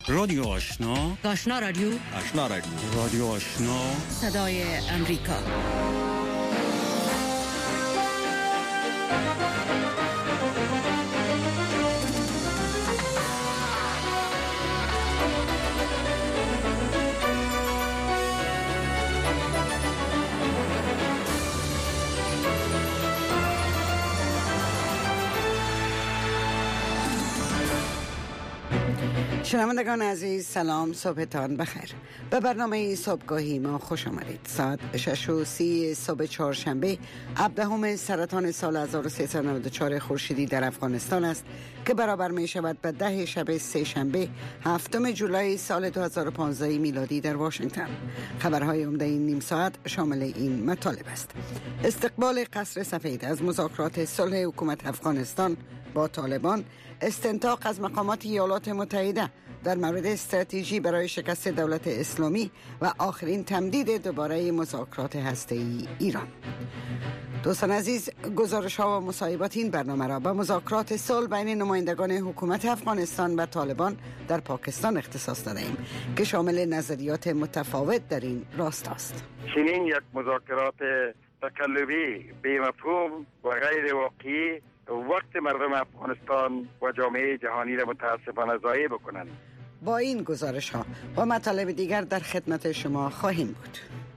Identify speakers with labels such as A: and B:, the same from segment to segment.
A: رادیو آشنا،
B: آشنا رادیو،
C: آشنا رادیو،
A: رادیو آشنا،
B: صدای امریکا.
D: شنوندگان عزیز، سلام، صبحتان بخیر. به برنامه صبحگاهی ما خوش آمدید. ساعت 6:30 صبح چهارشنبه 17 سرطان سال 1394 خورشیدی در افغانستان است که برابر می شود به 10 شب سه شنبه 7 جولای سال 2015 میلادی در واشنگتن. خبرهای عمده این نیم ساعت شامل این مطالب است: استقبال قصر سفید از مذاکرات صلح حکومت افغانستان با طالبان، استنطاق از مقامات ایالات متحده در مورد استراتژی برای شکست دولت اسلامی و آخرین تمدید دوباره مذاکرات هسته‌ای ایران. دوستان عزیز، گزارش‌ها و مصاحبات این برنامه را به مذاکرات صلح بین نمایندگان حکومت افغانستان و طالبان در پاکستان اختصاص داده‌ایم که شامل نظریات متفاوت در این راستا است.
E: چنین یک مذاکرات تکلفی، بی‌مفهوم و غیر واقعی وقت مردم افغانستان و جامعه جهانی را متاسفانه ضایع بکنند.
D: با این گزارش‌ها و مطالب دیگر در خدمت شما خواهیم بود.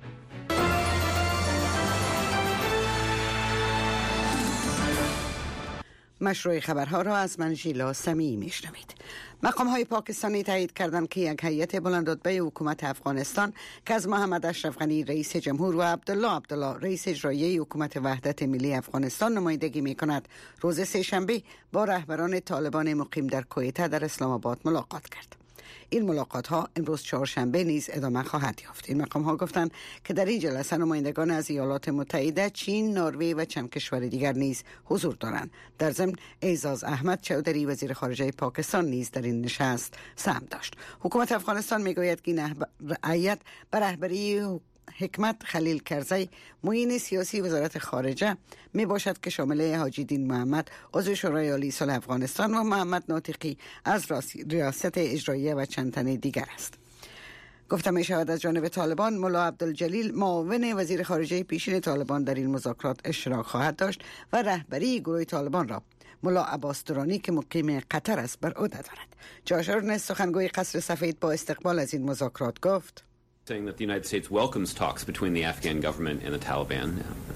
D: مشروع خبرها را از من ژیلا سمیعی میشنوید. مقام‌های پاکستانی تایید کردند که یک هیئت بلندرتبه حکومت افغانستان که از محمد اشرف غنی رئیس جمهور و عبدالله رئیس اجرایی حکومت وحدت ملی افغانستان نمایندگی می‌کند، روز سه‌شنبه با رهبران طالبان مقیم در کویته در اسلام آباد ملاقات کرد. این ملاقات ها امروز چهارشنبه نیز ادامه خواهد یافت. این مقام ها گفتند که در این جلسه نمایندگان از ایالات متحده، چین، نروژ و چند کشور دیگر نیز حضور دارند. در ضمن اعزاز احمد چودری وزیر خارجه پاکستان نیز در این نشست سهم داشت. حکومت افغانستان میگوید که این هیئت به رهبری حکمت خلیل کرزی، معین سیاسی وزارت خارجه می باشد که شامل حاجی دین محمد عضو شورای عالی صلح افغانستان و محمد ناطقی از ریاست اجراییه و چند تن دیگر است. گفته می شود از جانب طالبان ملا عبدالجلیل معاون وزیر خارجه پیشین طالبان در این مذاکرات اشتراک خواهد داشت و رهبری گروه طالبان را ملا عباس درانی که مقیم قطر است بر عهده دارد. جاشورن سخنگوی قصر سفید با استقبال از این مذاکرات گفت:
F: saying that the United States welcomes talks between the Afghan government and the Taliban.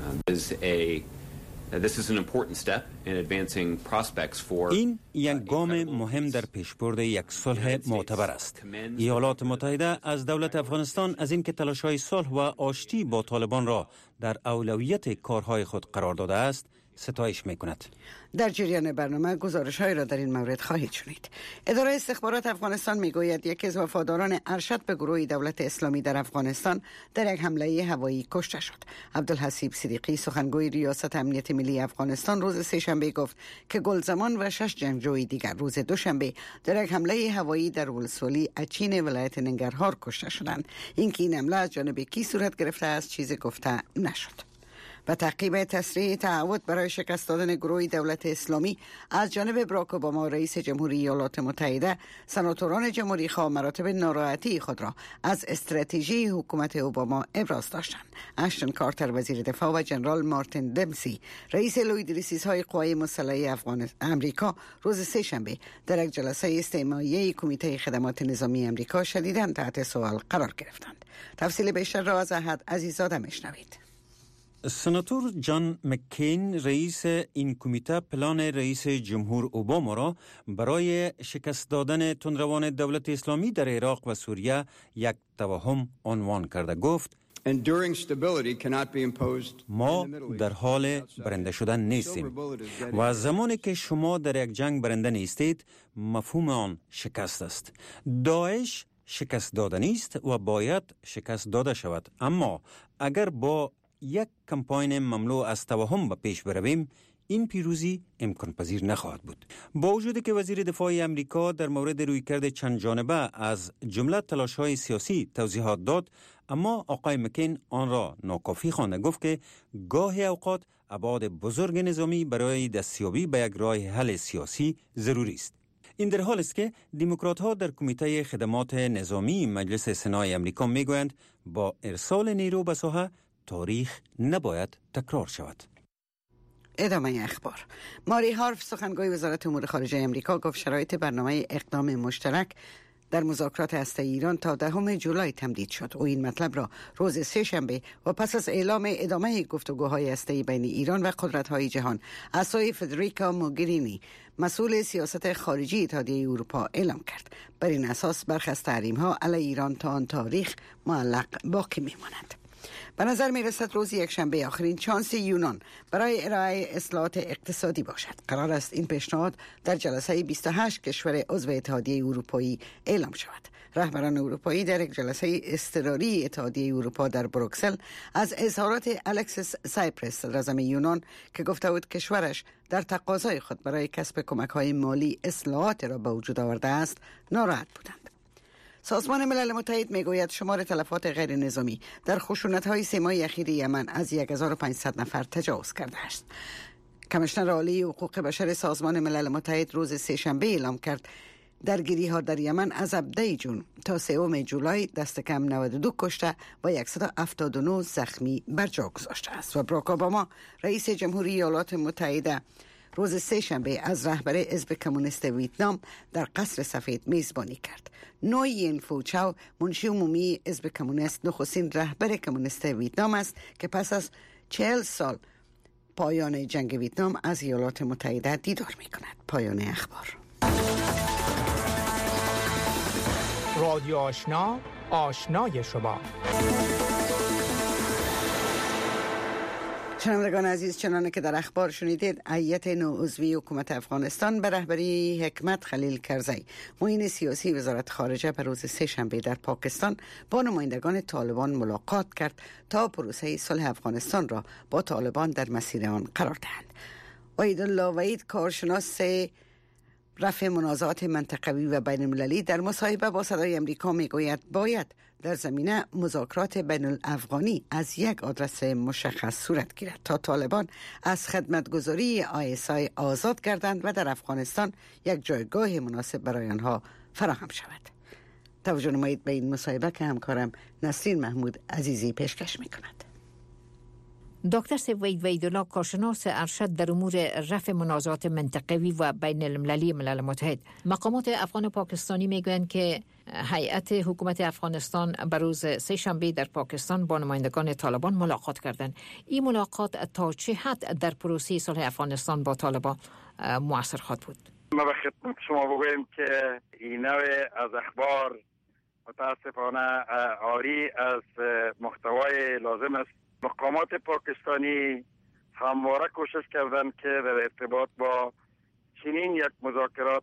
F: This is an important step in advancing prospects for
A: این یک گام مهم در پیشبرد یک صلح معتبر است. ایالات متحده از دولت افغانستان از اینکه تلاش‌های صلح و آشتی با طالبان را در اولویت کارهای خود قرار داده است ستایش می‌کند.
D: در جریان برنامه گزارش‌هایی را در این مورد خواهید شنید. اداره استخبارات افغانستان میگوید یکی از وفاداران ارشد به گروه دولت اسلامی در افغانستان در یک حمله هوایی کشته شد. عبدالحسیب صدیقی سخنگوی ریاست امنیت ملی افغانستان روز سه‌شنبه گفت که گلزمان و 6 جنگجوی دیگر روز دوشنبه در یک حمله هوایی در ولسوالی اچین ولایت ننگرهار کشته شدند. اینکه این حمله از جانب کی صورت گرفته است چیزی گفته نشد. و تعقیب تصریح تعهد برای شکست دادن گروه دولت اسلامی از جانب براک اوباما رئیس جمهوری ایالات متحده، سناتوران جمهوری خواه مراتب ناراحتی خود را از استراتژی حکومت اوباما ابراز داشتند. اشتون کارتر وزیر دفاع و جنرال مارتین دمسی رئیس لویدریسیزهای قوای مسلحه امریکا روز سه‌شنبه در یک جلسه استماعی کمیته خدمات نظامی امریکا شدیداً تحت سوال قرار گرفتند. تفصیل بیشتر را از احد عزیزاده میشنوید.
A: سناتور جان مکین رئیس این کمیته پلان رئیس جمهور اوباما را برای شکست دادن تندروان دولت اسلامی در عراق و سوریه یک توهم عنوان کرده. گفت ما در حال برنده شدن نیستیم و زمانی که شما در یک جنگ برنده نیستید مفهوم آن شکست است. داعش شکست دادنی است و باید شکست داده شود، اما اگر با یک کمپاین مملو از توهم به پیش برویم این پیروزی امکان پذیر نخواهد بود. با وجودی که وزیر دفاع امریکا در مورد رویکرد چند جانبه از جمله تلاش‌های سیاسی توضیحات داد، اما آقای مکین آن را ناکافی خوانده. گفت که گاهی اوقات ابعاد بزرگ نظامی برای دستیابی به یک راه حل سیاسی ضروری است. این در حال است که دموکرات‌ها در کمیته خدمات نظامی مجلس سنای امریکا میگویند با ارسال نیرو به ساحه تاریخ نباید تکرار شود.
D: ادامه اخبار. ماری هارف سخنگوی وزارت امور خارجه امریکا گفت شرایط برنامه اقدام مشترک در مذاکرات هسته‌ای ایران تا 10 جولای تمدید شد. او این مطلب را روز سه‌شنبه و پس از اعلام ادامه گفتگوهای هسته‌ای بین ایران و قدرت‌های جهان از سوی فدریکا موگرینی مسئول سیاست خارجی اتحادیه اروپا اعلام کرد. بر این اساس برخی از تحریم‌ها علیه ایران تا آن تاریخ معلق باقی می‌مانند. به نظر می رسد روز یکشنبه آخرین شانس یونان برای ارائه اصلاحات اقتصادی باشد. قرار است این پیشنهاد در جلسه 28 کشور عضو اتحادیه اروپایی اعلام شود. رهبران اروپایی در یک جلسه اضطراری اتحادیه اروپا در بروکسل از اظهارات الکسیس سایپرس صدراعظم یونان که گفته بود کشورش در تقاضای خود برای کسب کمک‌های مالی اصلاحات را به وجود آورده است ناراحت بودند. سازمان ملل متحد میگوید شمار تلفات غیر نظامی در خشونت‌های 3 ماه اخیر یمن از 1500 نفر تجاوز کرده است. کمیشنر عالی حقوق بشر سازمان ملل متحد روز سه‌شنبه اعلام کرد درگیری‌ها در یمن از 17 جون تا 3 جولای دست کم 92 کشته و 179 زخمی بر جا گذاشته است. و باراک اوباما رئیس جمهوری ایالات متحده روز سه‌شنبه از رهبر حزب کمونیست ویتنام در قصر سفید میزبانی کرد. نوین فوچاو منشی عمومی حزب کمونیست نخستین رهبر کمونیست ویتنام است که پس از 40 سال پایان جنگ ویتنام از ایالات متحده دیدار می‌کند. پایان اخبار.
C: رادیو آشنا، آشنای شما.
D: شنوندگان عزیز، چنانه که در اخبار شنیدید، هیئت نوعضوی حکومت افغانستان به رهبری حکمت خلیل کرزی معین سیاسی وزارت خارجه به روز سه‌شنبه در پاکستان با نمایندگان طالبان ملاقات کرد تا پروسه صلح افغانستان را با طالبان در مسیر آن قرار دهند. وحیدالله وحید کارشناس رفع منازعات منطقوی و بین المللی در مصاحبه با صدای امریکا میگوید باید در زمینه مذاکرات بین الافغانی از یک آدرس مشخص صورت گیرد تا طالبان از خدمتگزاری ISI آزاد گردند و در افغانستان یک جایگاه مناسب برای آنها فراهم شود. توجه نمایید به این مصاحبه که همکارم نسرین محمود عزیزی پیشکش میکند.
G: دکتر سوید وحیدالله کارشناس ارشد در امور رفع منازعات منطقوی و بین المللی ملل متحد، مقامات افغان و پاکستانی میگویند که هیئت حکومت افغانستان بر روز سه‌شنبه در پاکستان با نمایندگان طالبان ملاقات کردند. این ملاقات تا چه حد در پروسه صلح افغانستان با طالبان مؤثر خواهد بود؟
E: ما به خدمت شما بگویم که این نوع از اخبار متاسفانه عاری از محتوای لازم است. مقامات پاکستانی همواره کوشش کردند که در ارتباط با چنین یک مذاکرات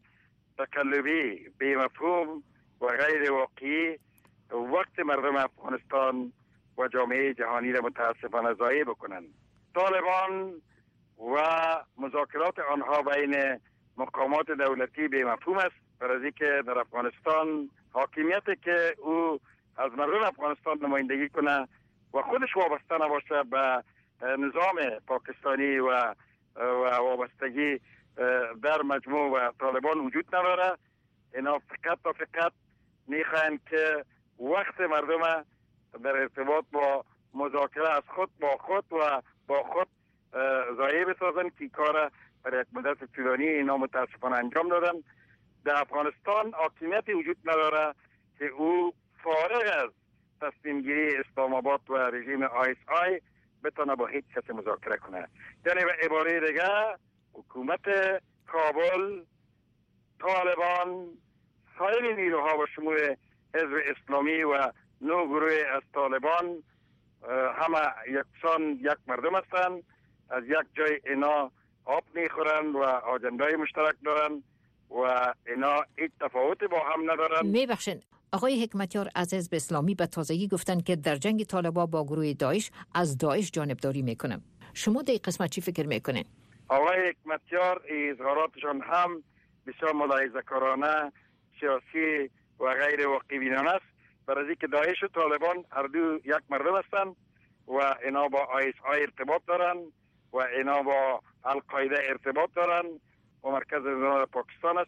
E: تکلفی بی مفهوم و غیر واقعی وقت مردم افغانستان و جامعه جهانی را متاسفانه ضایع بکنند. طالبان و مذاکرات آنها بین مقامات دولتی بی مفهوم است، برای که در افغانستان حاکمیتی که او از مردم افغانستان نمایندگی کنه و خودش وابسته نباشه به نظام پاکستانی و وابستگی در مجموع و طالبان وجود نداره. اینا فقط میخواین که وقت مردم در ارتباط با مذاکره از خود با خود و با خود ضایع بسازن که کار برای یک مدت طولانی اینا متاسفانه انجام دادن. در افغانستان حاکمیتی وجود نداره که او فارغ از تصمیم گیری اسلام آباد و رژیم ISI بتونه با هیچ کس مذاکره کنه. یعنی به عباره دیگه حکومت کابل، طالبان، سایر نیروها و شمول حزب اسلامی و نو گروه از طالبان همه یکسان یک مردم هستند. از یک جای اینا آب میخورن و آجندای مشترک دارن و اینا هیچ تفاوتی با هم ندارن.
G: میبخشن آقای حکمتیار از حزب اسلامی به تازگی گفتن که در جنگ طالبان با گروه داعش از داعش جانبداری میکنن. شما در این قسمت چی فکر میکنین؟
E: آقای حکمتیار اظهاراتشان هم بسیار ملاحظه‌کارانه، سیاسی و غیر واقع بینانه است، برای که داعش و طالبان هر دو یک مردم هستند و اینا با ISI ارتباط دارن و اینا با القاعده ارتباط دارن و مرکز نظام پاکستان است.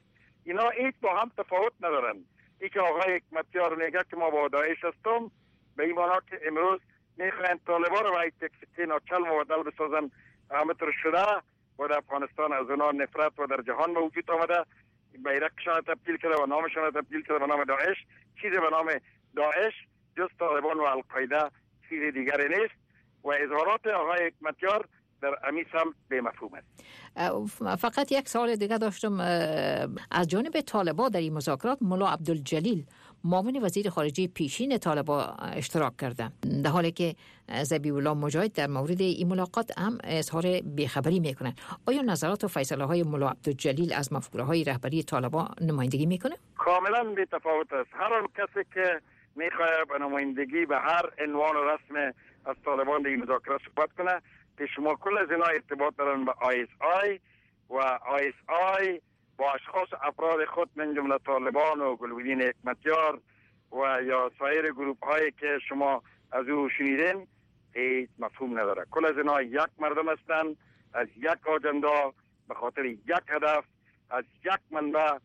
E: اینا هیچ با هم تفاوت ندارن. ای که آقای حکمتیار میگه که ما با داعش هستیم، به این معنا که امروز میخواین طالبان رو باید تکسیتی ناچل مبدل بسازن همطور شده و در افغانستان از اونا نفرت و در جهان به وجود آمده، بیرقشان تبدیل کرده و نامشان تبدیل کرده به نام داعش. چیزی به نام داعش جز طالبان و القاعده چیز دیگری نیست و اظهارات آقای حکمتیار در امی سمت به مفهوم است.
G: فقط یک سوال دیگه داشتم. از جانب طالبان در این مذاکرات ملا عبدالجلیل معاون وزیر خارجه پیشین طالبان اشتراک کرده، در حالی که ذبیح الله مجاهد در مورد این ملاقات هم اظهار بیخبری میکنه. آیا نظرات و فیصله های ملا عبدالجلیل از مفکوره های رهبری طالبان نمایندگی میکنه؟
E: کاملا بی‌تفاوت است. هر کسی که میخواد به نمایندگی به هر عنوان رسم از طالبان در این مذاکرات صحبت کنه که شما کل از اینا ارتباط دارن با ISI و ISI با اشخاص افراد خود من جمله طالبان و گلبدین حکمتیار و یا سایر گروپ هایی که شما از او شنیدین هیچ مفهوم نداره. کل از اینا یک مردم هستن از یک آجندا به خاطر یک هدف از یک منبع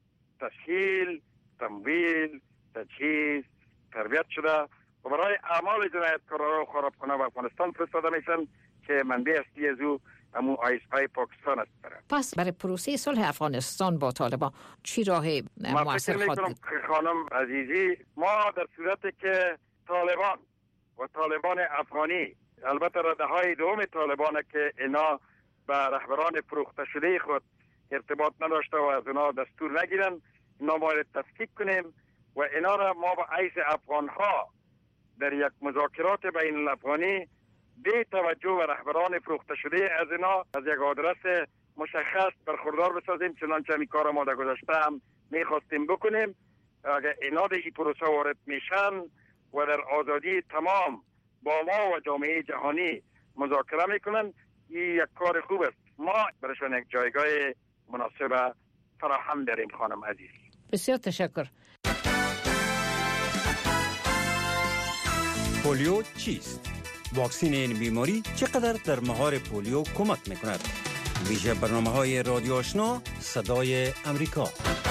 E: تشکیل، تمویل، تجهیز، تربیت شده و برای اعمال جنایتکاران رو خراب کنه و افغانستان فرستاده میشن که منبع اصلی از او همون ISI پاکستان است.
G: پس برای پروسه صلح افغانستان با طالبان چی راه مؤثر خواهد بود؟
E: خانم عزیزی، ما در صورتی که طالبان و طالبان افغانی، البته رده های دوم طالبان که اینا به رهبران فروخته شده خود ارتباط نداشته و از اینا دستور نگیرن، اینا باید تفکیک کنیم و اینا را ما به عیس افغان ها در یک مذاکرات بین الافغانی بی توجه و رهبران فروخته شده از اینا از یک آدرس مشخص برخوردار بسازیم، چنانچه این کار ما در گذشته هم میخواستیم بکنیم. اگر اینا در این پروسه وارد میشن و در آزادی تمام با ما و جامعه جهانی مذاکره میکنن، این یک کار خوب است. ما برایشان یک جایگاه مناسب فراهم داریم. خانم عزیز
G: بسیار تشکر.
A: پولیو چیست؟ واکسین این بیماری چقدر در مهار پولیو کمک میکند؟ ویژه برنامه‌های رادیو آشنا صدای امریکا.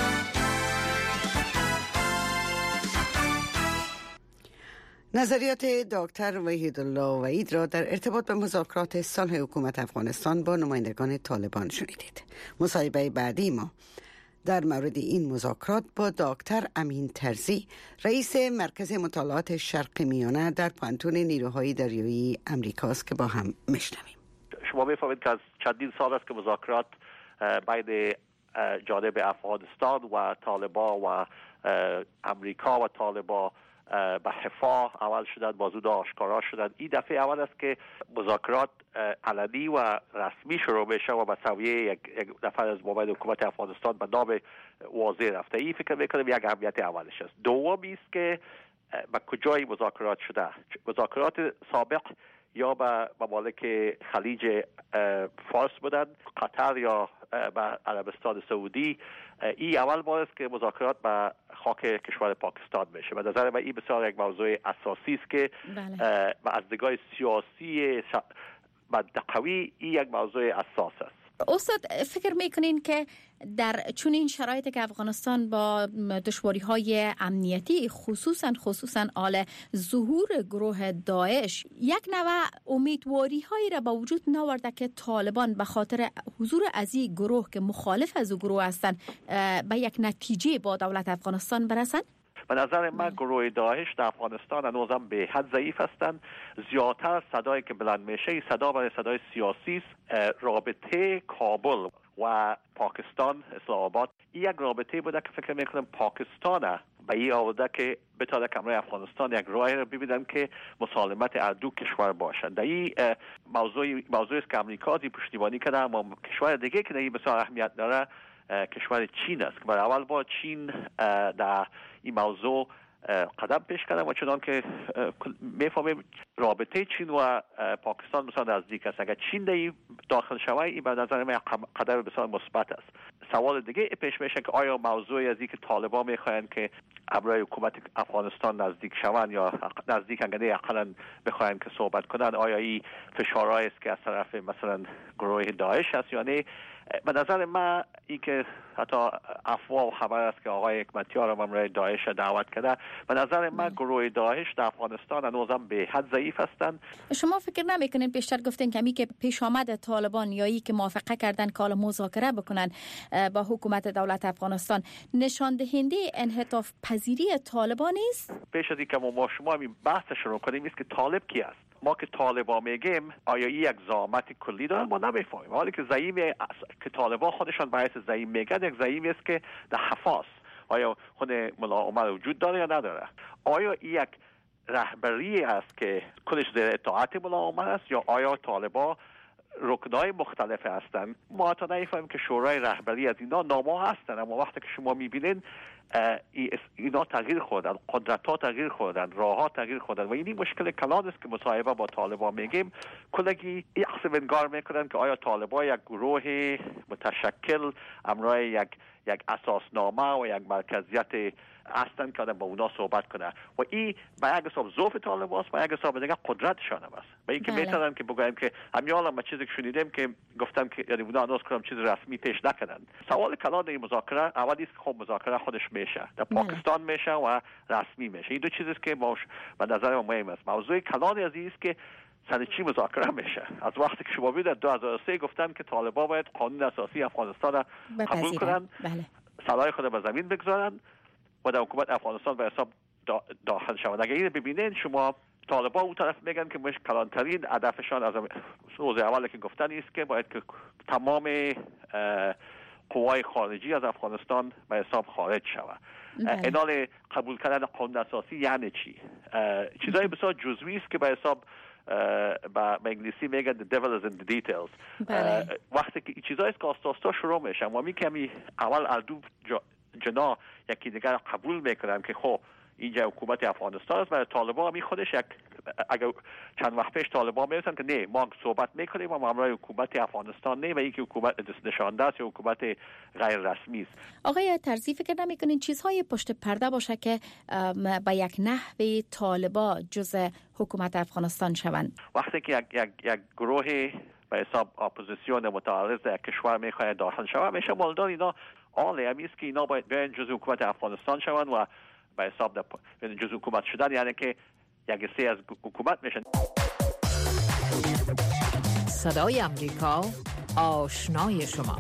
D: نظریات دکتر وحیدالله وحید را در ارتباط به مذاکرات صلح حکومت افغانستان با نمایندگان طالبان شنیدید. مصاحبه بعدی ما در مورد این مذاکرات با دکتر امین ترزی، رئیس مرکز مطالعات شرق میانه در پانتون نیروهای دریایی امریکاست که با هم میشنویم.
H: شما میفهمید که از چندین سال است که مذاکرات بین جانب افغانستان و طالبان و امریکا و طالبان به حفا اول شدن، بازود آشکارا شدن. این دفعه اول است که مذاکرات علنی و رسمی شروع میشه و به سویه یک نفر از مابین حکومت افغانستان به نام واضح رفته. این فکر میکنم یک اهمیت اولش است. دومی است که به کجای مذاکرات شده. مذاکرات سابق یا به ممالک خلیج فارس بودن، قطر یا به عربستان سعودی. این اول بار است که مذاکرات به خاک کشور پاکستان میشه. به نظر من این بسیار یک موضوع اساسی است که از نگاه سیاسی منطقوی این یک موضوع اساس است.
I: استاد، فکر میکنین که در چون این شرایطی که افغانستان با دشواری‌های امنیتی خصوصاً آل ظهور گروه داعش یک نوع امیدواری‌هایی را به وجود نآورده که طالبان به خاطر حضور از این گروه که مخالف از گروه هستند به یک نتیجه با دولت افغانستان برسن؟
H: به نظر من گروه داعش در افغانستان هنوزم به حد ضعیف هستند. زیادتر صدایی که بلند میشه صدا برای صدای سیاسی است. رابطه کابل و پاکستان اسلام آباد این یک رابطه بوده که فکر میکنم پاکستان به این آورده که بتونه کمرای افغانستان یک راهی رو ببینن که مسالمت اردو کشور باشند. در این موضوعی است که امریکا دی پشتیبانی کرده، اما کشور دیگه که در این بسیار اهمیت داره کشور چین است که برای اول با چین در این موضوع قدم پیش کردن و چنان که میفهمیم رابطه چین و پاکستان بسیار نزدیک است. اگر چین در این داخل شود این به نظر من قدم بسیار مثبت است. سوال دیگه پیش میشه که آیا موضوعی از این که طالبان میخواین که امرای حکومت افغانستان نزدیک شوند یا نزدیک انگاره اقلا بخواین که صحبت کنن، آیا این فشارهایی است که از طرف مثلا گروه داعش است یا نه؟ به نظر من ای که حتی افواه و خبر است که آقای حکمتیار هم برای داعش دعوت کرده، به نظر من گروه داعش در افغانستان هنوزم به حد ضعیف هستند.
I: شما فکر نمیکنین پیشتر گفتین کمی که پیش آمد طالبان یا ای که موافقه کردن که حالا مذاکره بکنن با حکومت دولت افغانستان نشان دهنده انعطاف پذیری طالبان است؟
H: پیش از اینکه ما شما همین بحث شروع کنیم است که طالب کی است. ما که طالبان میگیم آیا یک زعامت کلی دارن ما نمیفهمیم. حالی که زعیم که طالبان خودشان باعث زعیم میگن یک زعیمی است که در حفاظ. آیا خود ملا عمر وجود داره یا نداره؟ آیا یک رهبری است که کلش در اطاعت ملا عمر است یا آیا طالبان رکنای مختلف هستند؟ ما تا نمیفهمیم که شورای رهبری از اینا نام‌ها هستند، اما وقتی که شما میبینین اینا تغییر خوردن، قدرت‌ها تغییر خوردن، راه‌ها تغییر خوردن و این مشکل کلان است که مصاحبه با طالبان میگیم. کلگی یقص انگار میکنن که آیا طالبان یک گروه متشکل امرای یک اساسنامه و یک مرکزیت هستند که با اونا صحبت کنه و این به یک حساب ضعف طالبان است، به یک حساب دیگه قدرتشان است. به اینکه میتونن که بگویم که همیالا ما چیزی که شنیدیم که گفتم که یعنی اونا هنوز کدام چیز رسمی پیش نکردن. سوال کلان این مذاکره اولی است که خب مذاکره خودش میشه در پاکستان میشه و رسمی میشه. این دو چیزی است که به نظر ما مهم است. موضوع کلان از این است که سر چی مذاکره میشه. از وقتی که شما ببینید 2003 گفتن که طالبان باید قانون اساسی افغانستان را قبول کنن، سلاح خود به زمین بگذارن و در حکومت افغانستان به حساب داخل شوند. اگر این ببینید شما طالبان اون طرف میگن که مش کلانترین هدفشان از روز اول که گفتن است که باید که تمام قوای خارجی از افغانستان به حساب خارج شود. انال قبول کردن قانون اساسی یعنی چی؟ چیزای بسیار جزئی است که به حساب به انگلیسی میگن the devil is in the details. وقتی که چیزایی است که آستاستا شروع میشن و می کمی اول اردو جنا یکی دیگر قبول میکنن که خب اینجا حکومت افغانستان است و طالبان هم خودش اگر چند وقت پیش طالبان میگن که نه ما صحبت میکنیم و همراه حکومت افغانستان نه و اینکه حکومت نشانده است یا حکومت غیر رسمی است. آقای
I: طرزی فکر نمیکنین چیزهای پشت پرده باشه که با یک نحوه طالبان جزء حکومت افغانستان شوند؟
H: وقتی که یک گروه به حساب اپوزیسیون متعارض در کشور میخواد داخل شود میشه مالدار اینا آله همی است که اینا باید بیان جزء حکومت افغانستان شوند و به حساب جزء حکومت شدن یعنی که یک سه از حکومت میشن.
G: صدای امریکا آشنای شما.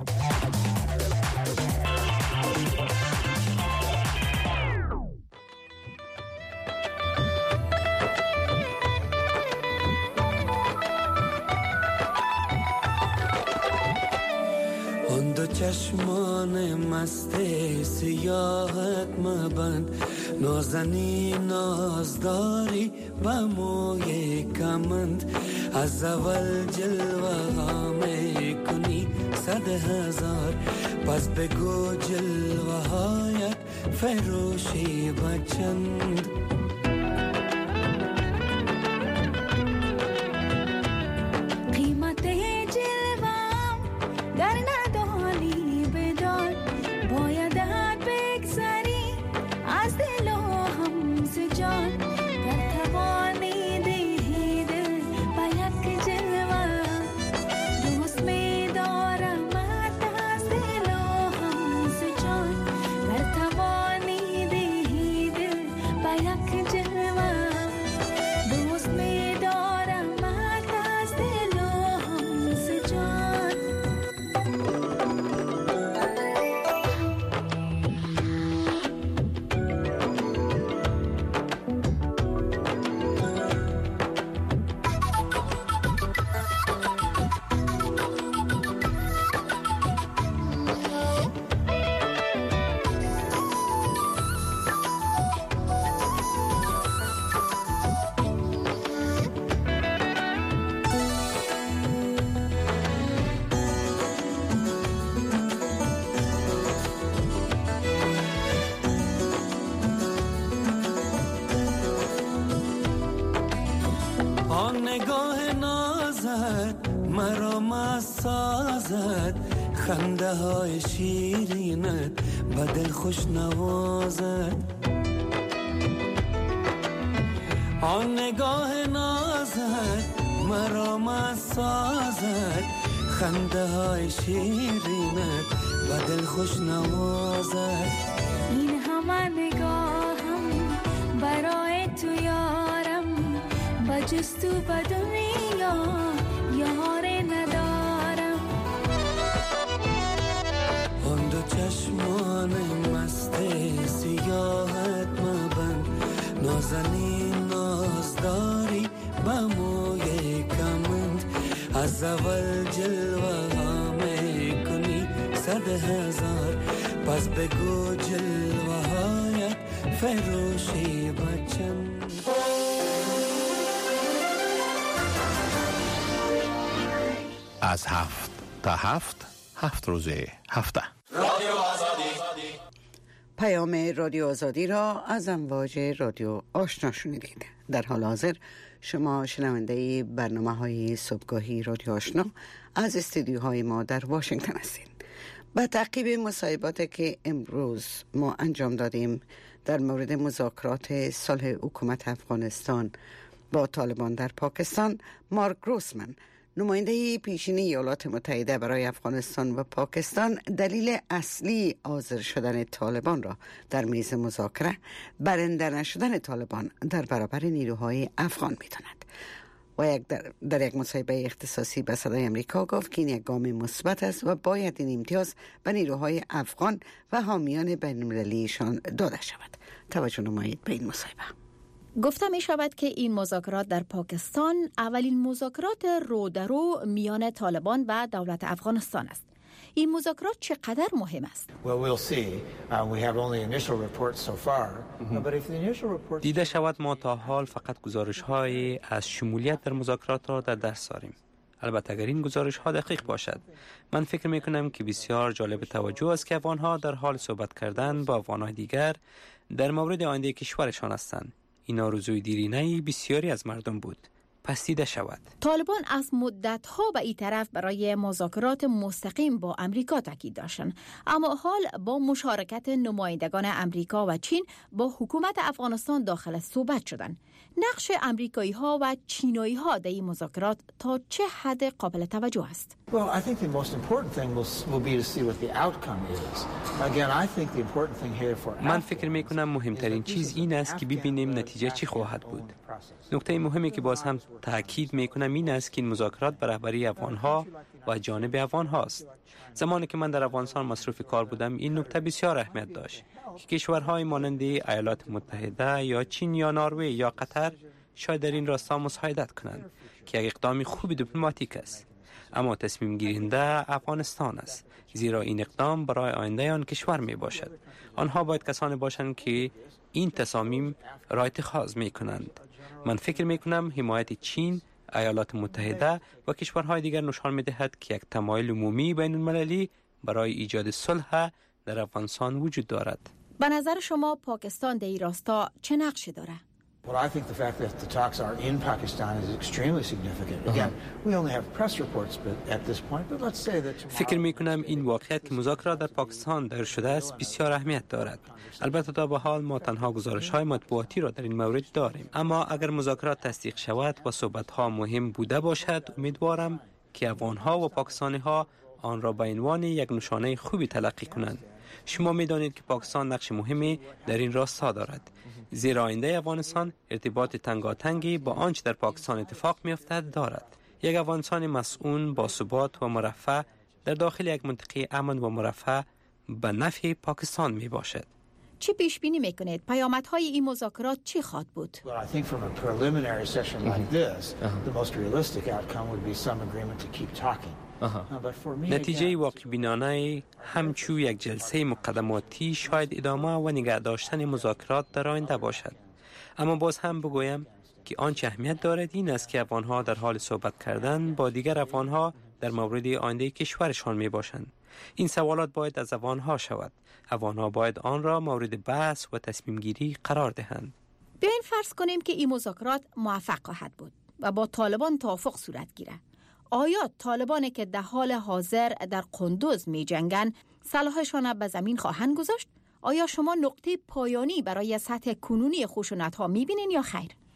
J: چشمان مست سیاحت مبند نازنی نازداری و موی کمند از اول جلوه ها میکنی 100,000 پس بگو جلوه هایت فروشی و چند خنده های شیرینت بدل خوش نوازد آن نگاه نازد مرا مسازد خنده های شیرینت و دل خوش نوازد.
K: این همه نگاهم برای تو یارم، با جستو به دنیا یار ندارم.
J: آن دو چشمان مست سیاحت مبند، نازنین نازداری با موی کمند. از اول جلوه ها میکنی 100,000، پس بگو جلوه هایت فروشی بچم.
L: از 7 تا 7 روز هفته
C: رادیو آزادی.
D: پیام رادیو آزادی را از امواج رادیو آشنا شنیدید. در حال حاضر شما شنونده برنامه‌های صبحگاهی رادیو آشنا از استودیوهای ما در واشنگتن هستید. با تعقیب مصاحباتی که امروز ما انجام دادیم در مورد مذاکرات صلح حکومت افغانستان با طالبان در پاکستان، مارک گروسمن، نماینده پیشین ایالات متحده برای افغانستان و پاکستان، دلیل اصلی حاضر شدن طالبان را در میز مذاکره برنده نشدن طالبان در برابر نیروهای افغان می‌داند. و در یک مصاحبه اختصاصی به صدای امریکا گفت که این یک گام مثبت است و باید این امتیاز به نیروهای افغان و حامیان بین‌المللیشان داده شود. توجه نمایید به این مصاحبه.
I: گفته می شود که این مذاکرات در پاکستان اولین مذاکرات رو در رو میان طالبان و دولت افغانستان است. این مذاکرات چقدر مهم است؟
M: دیده شود ما تا حال فقط گزارش‌های از شمولیت در مذاکرات را در دست داریم. البته اگر این گزارش‌ها دقیق باشد، من فکر می‌کنم که بسیار جالب توجه است که افغان‌ها در حال صحبت کردن با افغان‌های دیگر در مورد آینده کشورشان هستند. این آرزوی دیرینه بسیاری از مردم بود. پس دیده شود.
I: طالبان از مدت‌ها به این طرف برای مذاکرات مستقیم با امریکا تاکید داشتند، اما حال با مشارکت نمایندگان امریکا و چین با حکومت افغانستان داخل صحبت شدند. نقش امریکایی‌ها و چینایی‌ها در این مذاکرات تا چه حد قابل توجه است؟
M: من فکر می‌کنم مهمترین چیز این است که ببینیم نتیجه چی خواهد بود. نکته مهمی که باز هم تاکید می‌کنم این است که این مذاکرات به رهبری افغان‌ها و جانب افغان‌هاست. زمانی که من در افغانستان مصروف کار بودم این نکته بسیار اهمیت داشت که کشورهای مانند ایالات متحده یا چین یا نروژ یا قطر شاید در این راستا مساعدت کنند که یک اقدام خوب دیپلماتیک است. اما تصمیم گیرنده افغانستان است، زیرا این اقدام برای آینده آن کشور می باشد. آنها باید کسانی باشند که این تصامیم را اتخاذ می کنند. من فکر می کنم حمایت چین، ایالات متحده و کشورهای دیگر نشان می دهد که یک تمایل عمومی بین المللی برای ایجاد صلح در افغانستان وجود دارد.
I: به نظر شما پاکستان در این راستا چه نقشی داره؟
N: Well, I think the fact that the talks are in Pakistan is extremely significant. Again, we only have press reports at this point, but let's say that
M: فکر می‌کنم این واقعیت که مذاکرات در پاکستان دایر شده است بسیار اهمیت دارد. البته تا به حال ما تنها گزارش‌های مطبوعاتی را در این مورد داریم، اما اگر مذاکرات تصدیق شود و صحبت‌ها مهم بوده باشد، امیدوارم که افغان‌ها و پاکستانی‌ها آن را به عنوان یک نشانه خوبی تلقی کنند. شما می‌دانید که پاکستان نقش مهمی در این راستا دارد، زیرا آینده افغانستان ارتباط تنگاتنگی با آنچه در پاکستان اتفاق می‌افتد دارد. یک افغانستان مسئول با ثبات و مرفه در داخل یک منطقه امن و مرفه به نفع پاکستان می باشد.
I: چی پیش بینی میکنید؟ پیامدهای این مذاکرات چی خواهد بود؟
M: نتیجه واقع بینانه همچون یک جلسه مقدماتی شاید ادامه و نگه داشتن مذاکرات در آینده باشد. اما باز هم بگویم که آنچه اهمیت دارد این است که افغانها در حال صحبت کردن با دیگر افغانها در مورد آینده کشورشان می باشند. این سوالات باید از افغانها شود. افغانها باید آن را مورد بحث و تصمیم گیری قرار دهند.
I: بیاین فرض کنیم که این مذاکرات موفق خواهد بود و با طالبان توافق صورت گیرد. آیا طالبانی که در حال حاضر در قندوز می جنگند سلاحشان به زمین خواهند گذاشت؟ آیا شما نقطه پایانی برای سطح کنونی خشونت ها می بینین یا خیر؟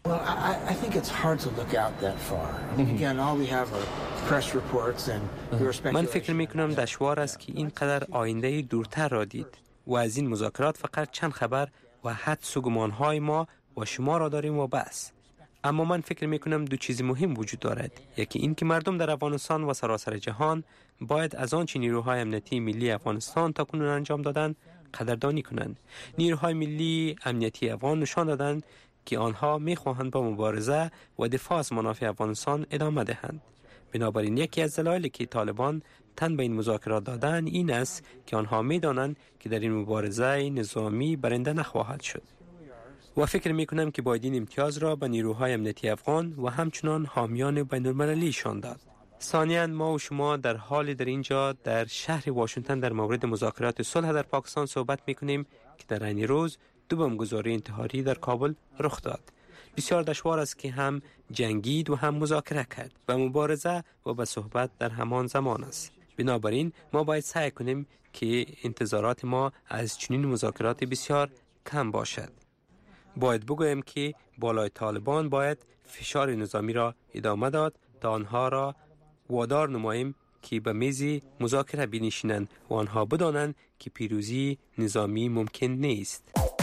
N: Well, I think it's hard to look out that far. Again, all we have are press reports and your speculation.
M: من فکر میکنم دشوار است که اینقدر آینده دورتر را دید و از این مذاکرات فقط چند خبر و حدس و گمانهای ما و شما را داریم و بس. اما من فکر میکنم دو چیز مهم وجود دارد. یکی این که مردم در افغانستان و سراسر جهان باید از آنچه نیروهای امنیتی ملی افغانستان تاکنون انجام دادند قدردانی کنند. نیروهای ملی امنیتی افغان نشان دادند که آنها میخواهند با مبارزه و دفاع از منافع افغانستان ادامه دهند. بنابراین یکی از دلایلی که طالبان تن به این مذاکرات دادن این است که آنها میدانند که در این مبارزه نظامی برنده نخواهد شد. و فکر میکنم که باید این امتیاز را به نیروهای امنیتی افغان و همچنان حامیان بین‌المللی شان داد. ثانیاً ما و شما در حال در اینجا در شهر واشنگتن در مورد مذاکرات صلح در پاکستان صحبت میکنیم که در این روز دو بمبگذاری انتحاری در کابل رخ داد. بسیار دشوار است که هم جنگید و هم مذاکره کرد و مبارزه و به صحبت در همان زمان است. بنابراین ما باید سعی کنیم که انتظارات ما از چنین مذاکرات بسیار کم باشد. باید بگویم که بالای طالبان باید فشار نظامی را ادامه داد تا آنها را وادار نماییم که به میز مذاکره بنشینند و آنها بدانند که پیروزی نظامی ممکن نیست.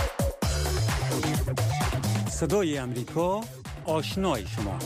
A: صدای امریکا، آشنای شما.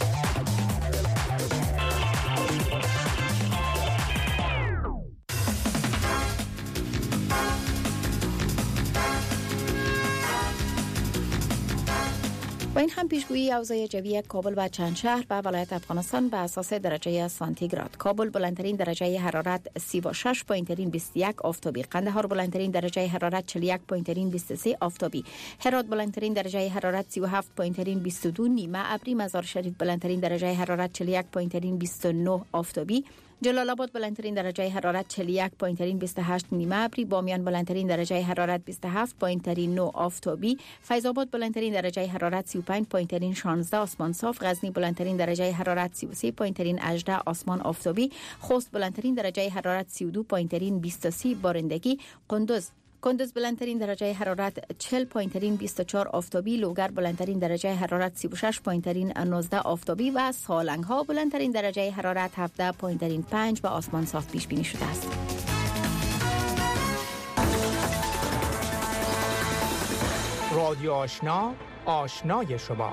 I: و این هم پیشگویی اوضاع جوی کابل و چند شهر و ولایت افغانستان به اساس درجه سانتیگراد. کابل بلندترین درجه حرارت 36 پوینترین 21 آفتابی، قندهار بلندترین درجه حرارت 41 پوینترین 23 آفتابی، هرات بلندترین درجه حرارت 37 پوینترین 22 نیمه ابری، مزار شریف بلندترین درجه حرارت 41 پوینترین 29 آفتابی، جلال آباد بلندترین درجه حرارت 41 پوینترین 28 نیمه ابری، بامیان بلندترین درجه حرارت 27 پوینترین 9 آفتابی، فیض آباد بلندترین درجه حرارت 35 پوینترین 16 آسمان صاف، غزنی بلندترین درجه حرارت 33 پوینترین 18 آسمان آفتابی، خوست بلندترین درجه حرارت 32 پوینترین 23 بارندگی، کندوز بلندترین درجه حرارت 40 پوینترین 24 آفتابی، لوگر بلندترین درجه حرارت 36 پوینترین 19 آفتابی و سالنگ ها بلندترین درجه حرارت 17 پوینترین 5 به آسمان صاف پیش بینی شده است.
C: رادیو آشنا، آشنای شما.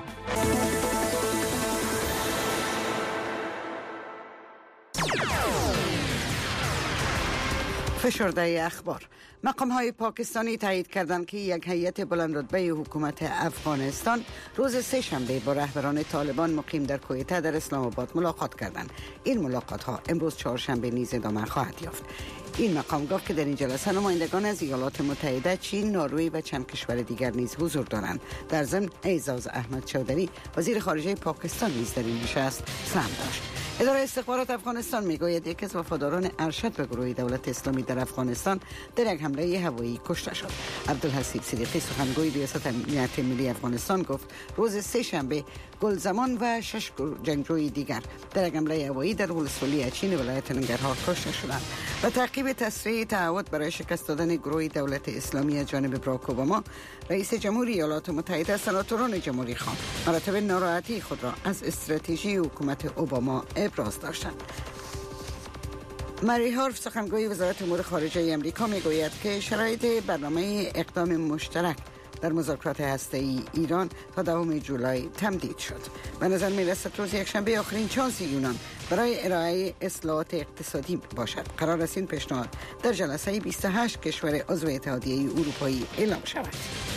D: فشرده اخبار. مقام‌های پاکستانی تایید کردند که یک هیئت بلندرتبه حکومت افغانستان روز سه‌شنبه با رهبران طالبان مقیم در کویته در اسلام آباد ملاقات کردند. این ملاقات‌ها امروز چهارشنبه نیز ادامه خواهد یافت. این مقام گفت که در این جلسه نمایندگان از ایالات متحده، چین، نروژ و چند کشور دیگر نیز حضور دارند. در ضمن اعزاز احمد چودری وزیر خارجه پاکستان نیز در این نشست سهم داشت. اداره استخبارات افغانستان میگوید یکی از وفاداران ارشد به گروه دولت اسلامی در افغانستان در یک حمله هوایی کشته شد. عبدالحسیب صدیقی سخنگوی ریاست امنیت ملی افغانستان گفت روز سه‌شنبه گلزمان و 6 جنگجوی دیگر در یک حمله هوایی در ولسوالی اچین ولایت ننگرهار کشته شدند. و تعقیب تصریح تعهد برای شکست دادن گروه دولت اسلامی از جانب باراک اوباما، رئیس جمهوری ایالات متحده سناتوران جمهوری خواه مراتب ناراحتی خود را از استراتژی حکومت اوباما ابراز داشتند. مری هارف سخنگوی وزارت امور خارجه آمریکا میگوید که شرایط برنامه اقدام مشترک در مذاکرات هسته‌ای ایران تا 10 جولای تمدید شد. به نظر می‌رسد روز یکشنبه آخرین چانس یونان برای ارائه اصلاحات اقتصادی باشد. قرار است این پیشنهاد در جلسه 28 کشور عضو اتحادیه اروپایی اعلام شود.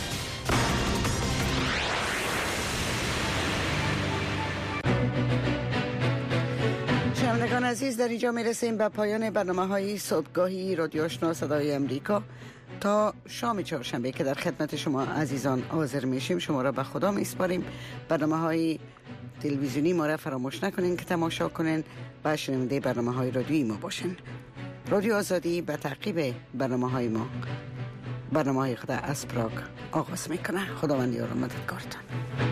D: شنوندگان عزیز، در اینجا میرسیم به پایان برنامه‌های صبحگاهی رادیو آشنا صدای امریکا. تا شام چهارشنبه که در خدمت شما عزیزان حاضر میشیم شما را به خدا میسپاریم. برنامه‌های تلویزیونی ما را فراموش نکنین که تماشا کنین و شنونده برنامه‌های رادیویی ما باشین. رادیو آزادی به تعقیب برنامه‌های خود از پراگ آغاز میکنه. خداوند یار و مددگارتان.